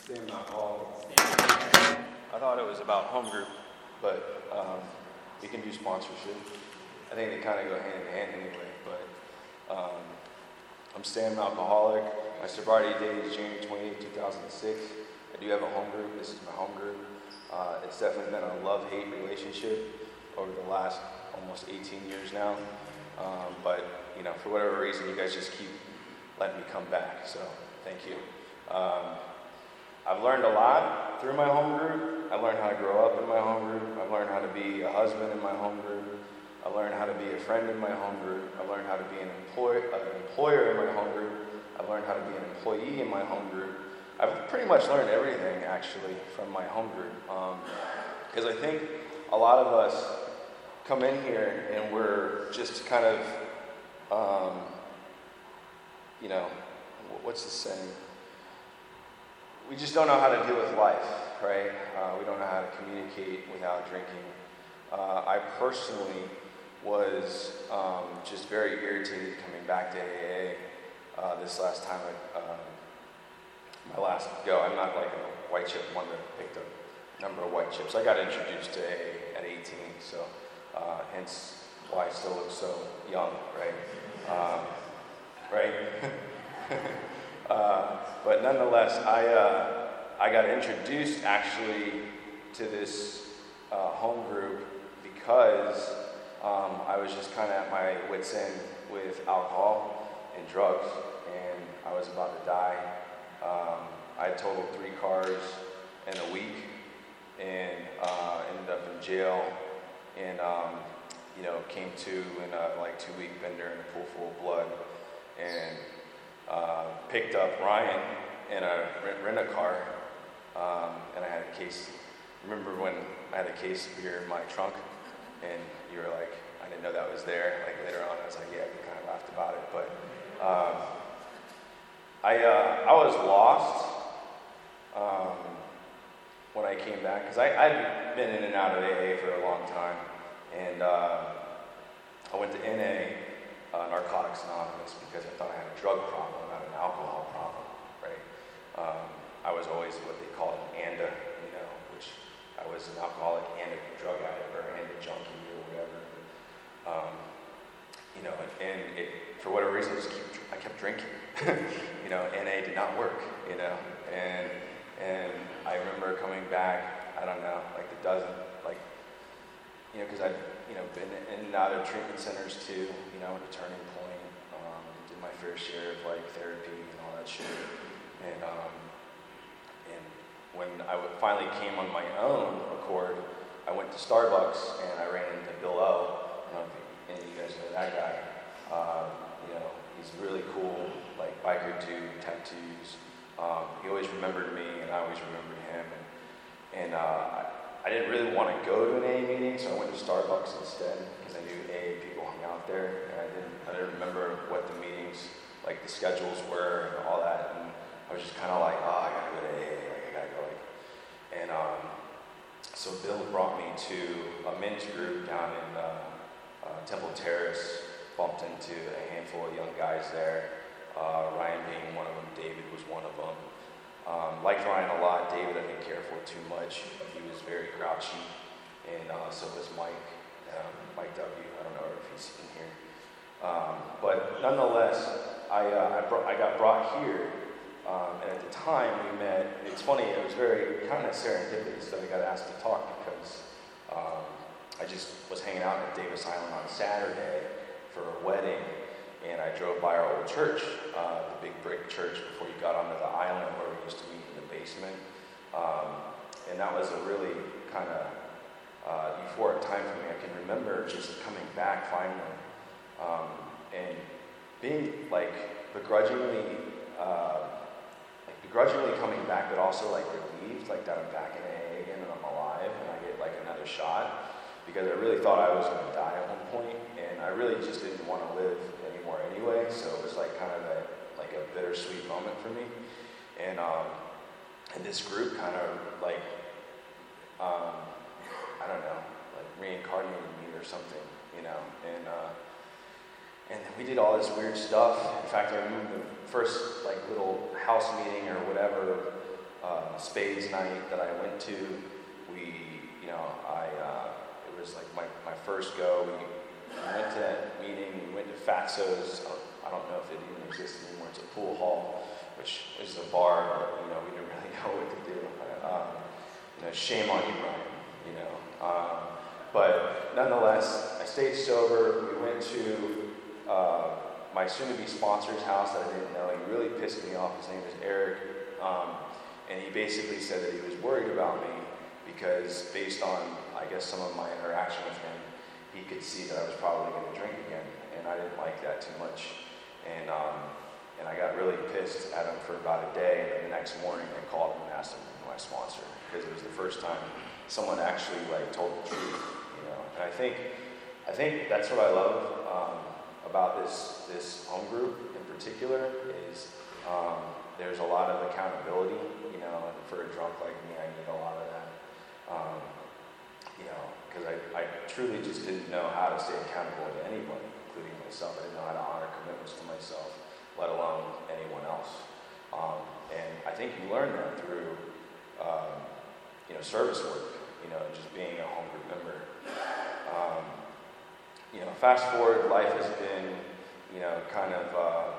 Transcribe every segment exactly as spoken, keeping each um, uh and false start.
Sam alcohol. I thought it was about home group, but um, we can do sponsorship. I think they kind of go hand in hand anyway, but um, I'm Sam Alcoholic. My sobriety date is January twenty-eighth, two thousand six. I do have a home group. This is my home group. Uh, it's definitely been a love-hate relationship over the last almost eighteen years now. Um, but, you know, for whatever reason, you guys just keep letting me come back, so thank you. Um, I've learned a lot through my home group. I learned how to grow up in my home group. I've learned how to be a husband in my home group. I learned how to be a friend in my home group. I learned how to be an, employ- an employer in my home group. I've learned how to be an employee in my home group. I've pretty much learned everything, actually, from my home group. Because um, I think a lot of us come in here and we're just kind of, um, you know, what's the saying? We just don't know how to deal with life, right? Uh, we don't know how to communicate without drinking. Uh, I personally was um, just very irritated coming back to A A uh, this last time. I, um, my last go, I'm not like a white chip one that picked up a number of white chips. I got introduced to A A at eighteen, so uh, hence why I still look so young, right? Um, right? uh, but nonetheless, I uh, I got introduced actually to this uh, home group because um, I was just kind of at my wit's end with alcohol and drugs, and I was about to die. Um, I totaled three cars in a week and uh, ended up in jail and, um, you know, came to in a like two week bender in a pool full of blood and uh, picked up Ryan in a rent, rent a car um, and I had a case. Remember when I had a case of beer in my trunk and you were like, I didn't know that was there. Like later on I was like, yeah, we kind of laughed about it, but um, I uh, I was lost um, when I came back because I'd been in and out of A A for a long time, and uh, I went to N A, uh, Narcotics Anonymous, because I thought I had a drug problem, not an alcohol problem, right? Um, I was always what they called an A N D A, you know, which I was an alcoholic and a drug addict or and a junkie or whatever. Um, you know, and, and it, for whatever reason, I just keep, I kept drinking. You know, N A did not work, you know, and and I remember coming back, I don't know, like a dozen, like, you know, because I'd, you know, been in and out of treatment centers too, you know, at a Turning Point, um, did my fair share of like therapy and all that shit, and um, and when I w- finally came on my own accord, I went to Starbucks and I ran into Bill O. I don't know if any of you guys know that guy. Um, you know, he's really cool, like biker dude, tattoos. Um, he always remembered me, and I always remembered him. And, and uh, I, I didn't really want to go to an A A meeting, so I went to Starbucks instead because I knew A A people hung out there, and I didn't, I didn't remember what the meetings, like the schedules were and all that. And I was just kind of like, oh, I gotta go to A A, like I gotta go. Like, and um, so Bill brought me to a men's group down in uh, uh, Temple Terrace. Bumped into a handful of young guys there, uh, Ryan being one of them, David was one of them. Um, liked Ryan a lot. David I didn't care for too much. He was very grouchy, and uh, so was Mike, um, Mike W. I don't know if he's in here. Um, but nonetheless, I, uh, I, brought, I got brought here, um, and at the time we met. It's funny, it was very kind of serendipitous that I got asked to talk because um, I just was hanging out at Davis Island on Saturday for a wedding, and I drove by our old church, uh, the big brick church, before you got onto the island where we used to meet in the basement. Um, and that was a really kind of uh, euphoric time for me. I can remember just coming back finally, um, and being like begrudgingly, uh, like begrudgingly coming back, but also like relieved, like that I'm back in A A again and I'm alive, and I get like another shot. Because I really thought I was going to die at one point, and I really just didn't want to live anymore anyway, so it was like kind of a, like a bittersweet moment for me. And um, and this group kind of like, um, I don't know, like reincarnated me or something, you know, and uh, and we did all this weird stuff. In fact, I remember the first like little house meeting or whatever, uh, spades night that I went to. We, you know, I, uh, it was like my, my first go. We, we went to that meeting, we went to Fatso's. I don't know if it even exists anymore. It's a pool hall, which is a bar, but, you know, we didn't really know what to do. Um, you know, shame on you, Brian, you know. Um, but nonetheless, I stayed sober. We went to uh, my soon-to-be sponsor's house that I didn't know. He really pissed me off. His name is Eric. Um, and he basically said that he was worried about me because based on, I guess, some of my interaction with him, he could see that I was probably going to drink again. And I didn't like that too much. And um, and I got really pissed at him for about a day. And then the next morning, I called him and asked him to be my sponsor because it was the first time someone actually like told the truth, you know. And I think I think that's what I love um, about this this home group in particular is um, there's a lot of accountability, you know. And for a drunk like me, I need a lot of that, um, you know, because I, I truly just didn't know how to stay accountable to anybody, including myself. I didn't know how to honor commitments to myself, let alone anyone else. Um, and I think you learn that through, um, you know, service work, you know, just being a home group member. Um, you know, fast forward, life has been, you know, kind of, uh,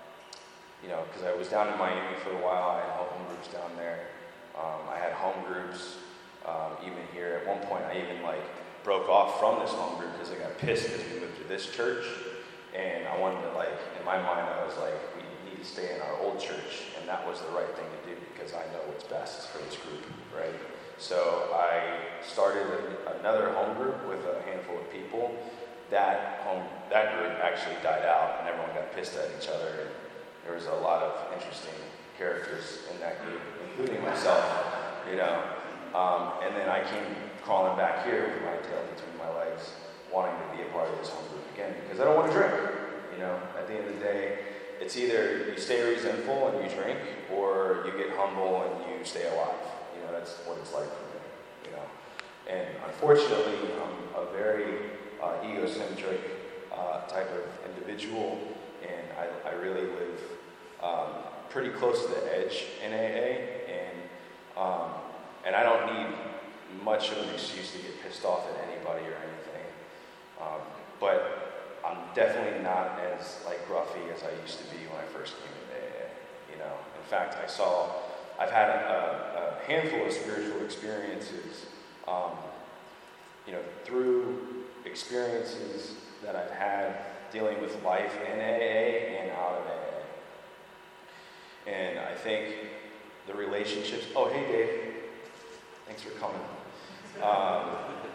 you know, because I was down in Miami for a while. I had home groups down there. Um, I had home groups um, even here. At one point, I even, like, broke off from this home group because I got pissed because we moved to this church. And I wanted to, like, in my mind, I was like, we need to stay in our old church. And that was the right thing to do because I know what's best for this group, right? So I started a, another home group with a handful of people. That home, that group actually died out and everyone got pissed at each other. And there was a lot of interesting characters in that group, including myself, you know. Um, and then I came crawling back here with my tail between my legs, wanting to be a part of this home group again because I don't want to drink. You know, at the end of the day, it's either you stay resentful and you drink, or you get humble and you stay alive. You know, that's what it's like for me. You know, and unfortunately, I'm a very uh, egocentric uh, type of individual, and I, I really live um, pretty close to the edge in A A, and um, and I don't need much of an excuse to get pissed off at anybody or anything. Um, but I'm definitely not as like gruffy as I used to be when I first came into A A. You know, in fact, I saw I've had a, a handful of spiritual experiences. Um, you know, through experiences that I've had dealing with life in A A and out of A A. And I think the relationships. Oh, hey, Dave. Thanks for coming. Um,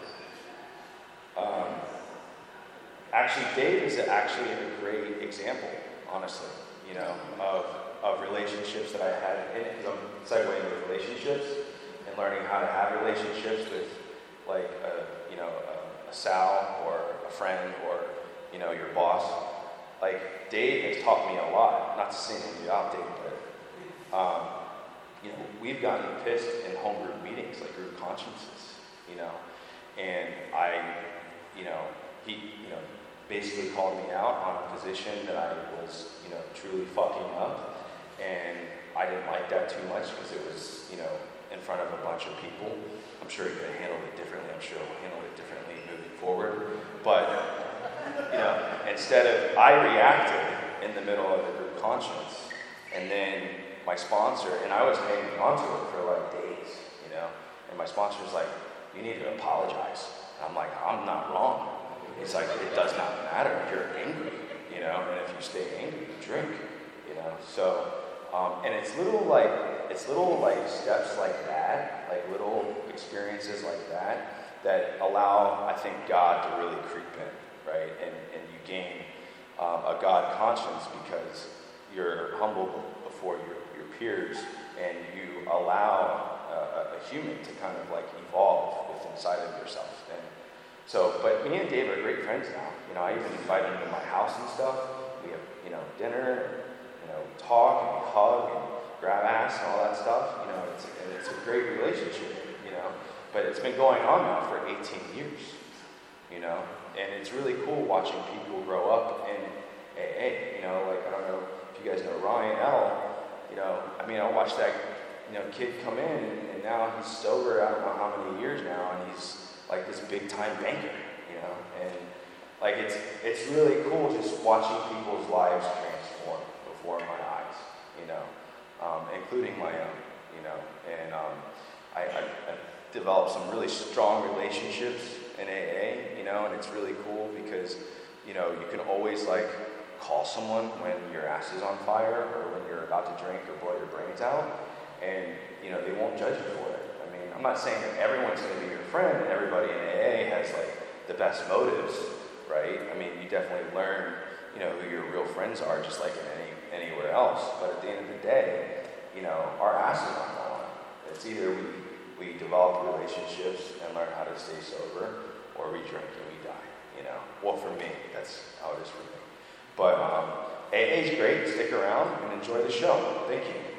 um, actually, Dave is actually a great example, honestly, you know, of, of relationships that I had. Because I'm segueing with relationships and learning how to have relationships with, like, a, you know, a, a Sal or a friend or, you know, your boss. Like, Dave has taught me a lot. Not to single you out, Dave, but um, you know, we've gotten pissed in home group meetings, like group consciences, you know, and I, you know, he, you know, basically called me out on a position that I was, you know, truly fucking up, and I didn't like that too much because it was, you know, in front of a bunch of people. I'm sure he could have handled it differently. I'm sure he'll handle it differently moving forward, but, you know, instead of, I reacted in the middle of the group conscience, and then my sponsor, and I was hanging on to it for like days, you know, and my sponsor was like, you need to apologize. And I'm like, I'm not wrong. He's like, it does not matter. You're angry, you know, and if you stay angry, you drink, you know. So, um, and it's little like, it's little like steps like that, like little experiences like that, that allow, I think, God to really creep in, right? And, and you gain um, a God conscience because you're humble before your, your peers, and you allow a, a human to kind of like evolve with inside of yourself. And so, but me and Dave are great friends now. You know, I even invite him to my house and stuff. We have, you know, dinner, and, you know, we talk and we hug and grab ass and all that stuff. You know, it's, and it's a great relationship, you know. But it's been going on now for eighteen years, you know. And it's really cool watching people grow up in A A. You know, like, I don't know if you guys know Ryan L. You know, I mean, I watched that you know, kid come in, and, and now he's sober, I don't know how many years now, and he's like this big time banker, you know, and like it's it's really cool just watching people's lives transform before my eyes, you know, um, including my own, you know, and um, I, I, I've developed some really strong relationships in A A, you know, and it's really cool because, you know, you can always like call someone when your ass is on fire or when you're about to drink or blow your brains out, and, you know, they won't judge you for it. I mean, I'm not saying that everyone's going to be your friend and everybody in A A has like the best motives, right? I mean, you definitely learn, you know, who your real friends are just like in any anywhere else. But at the end of the day, you know, our ass is on the line. It's either we, we develop relationships and learn how to stay sober, or we drink and we die, you know? Well, for me, that's how it is for me. But um, A A is great. Stick around and enjoy the show. Thank you.